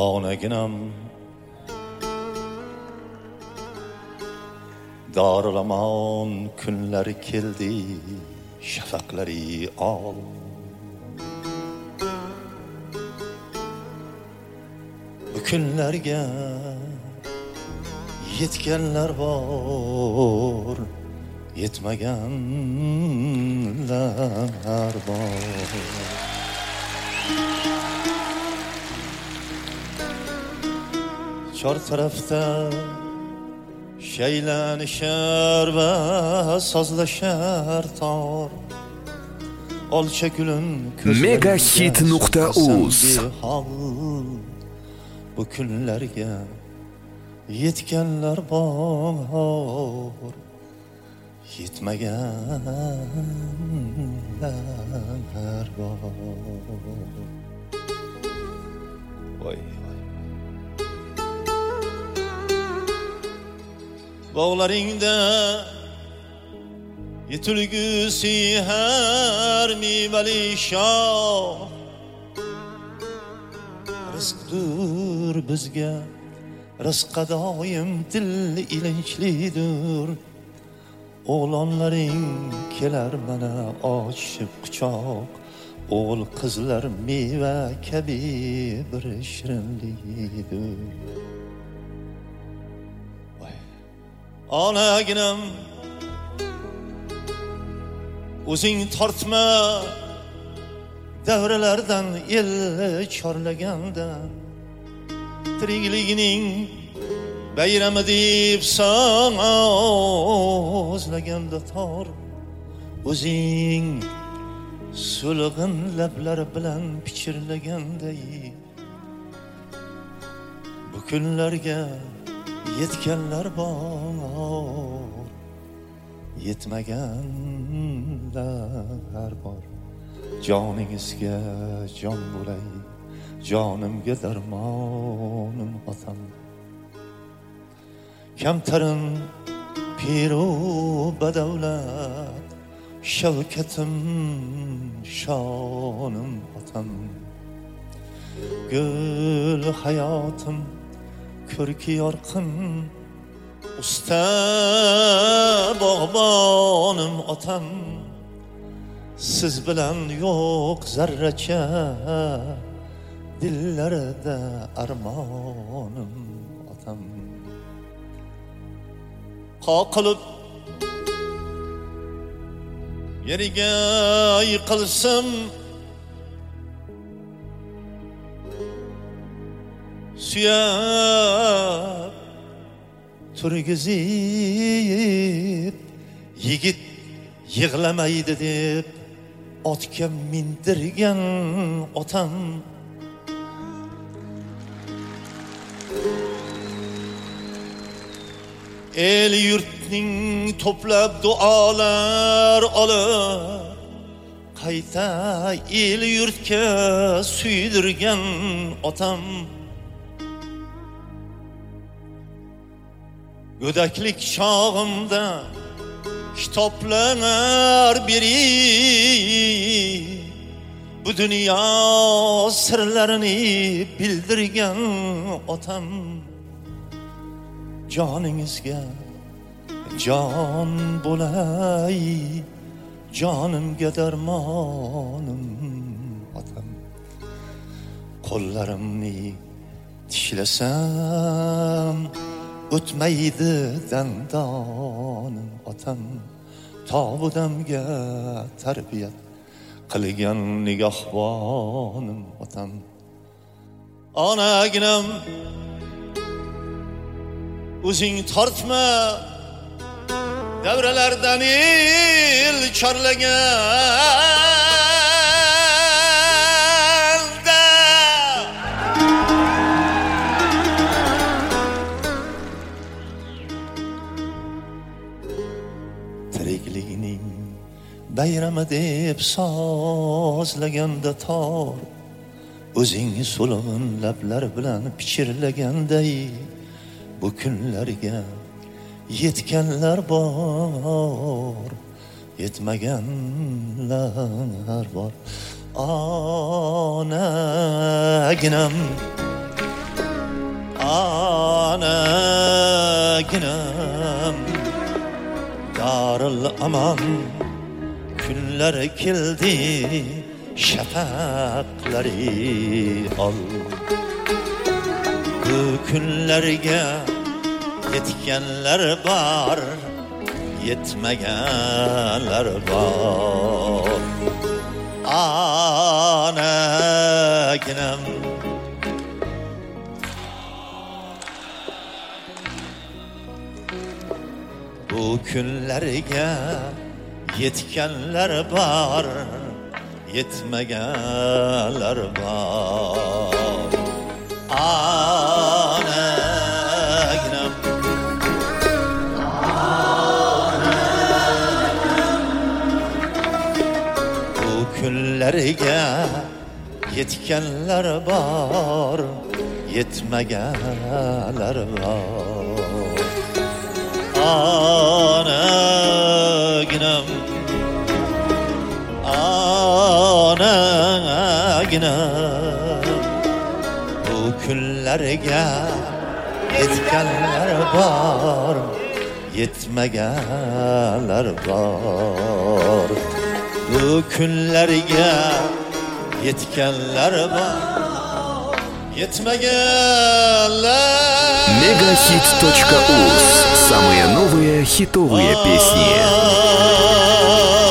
onaginam Darlamon kunlari keldi shafaqlari ol Bu kunlarga yetganlar bor yetmaganlar bor Chor tarafda shaylanishar va sozlashar tor Olcha gulun megahit.uz Bu kunlarga yetganlar bor yetmaganlar bor Voy Bağlaringda yetilgusi har mevali shoh Rizqdur bizga rizqa doim dil ilinchlidir O'g'lonlaring kelar mana ochib quchoq O'g'il qizlar meva kabi bir shirinligidir Onaginam o'zing tortma davralardan el chorlaganda tirikligining bayrami deb sozlaganda tor o'zing so'lg'in lablar bilan pichirlaganday bu kunlarga yetganlar bor yetmaganlar bor joningizga jon bo'lay jonimga darmonim otam kamtarin piru badavlat shavkatim shonim otam gul hayotim ko'rki yorqin usta bog'bonim otam siz bilan yo'q zarracha dillarda armonim otam qoqilib yeriga yiqilsam suyab turgizib yigit yig'lamaydi deb otga mindirgan otam el yurtning to'plab duolar olib qayta el yurtga suydirgan otam Go'daklik chog'imda kitoblar beri bu dunyo sirlarini bildirgan otam joningizga jon bo'lay jonimga darmonim otam qo'llarimni tishlasam o'tmaydi dandonim otam tobudamga tarbiyat qilgan nigohvonim otam onaginam o'zing tortma davralardan el chorlagan tirikligining bayrami deb sozlaganda tor o'zing so'lg'in lablar bilan pichirlaganday bu kunlarga yetganlar bor yetmaganlar bor onaginam Anaginam darıl aman günler keldi şafaqlari ol bu kunlarga yetganlar bor yetmaganlar bor anaginam bu kunlarga yetganlar bor yetmaganlar bor anaginam bu kunlarga yetganlar bor yetmaganlar bor anaginam anaginam bu kunlarga yetganlar bor yetmaganlar bor bu kunlarga yetganlar bor yetmaganlar Megahit.uz. Самые новые хитовые песни.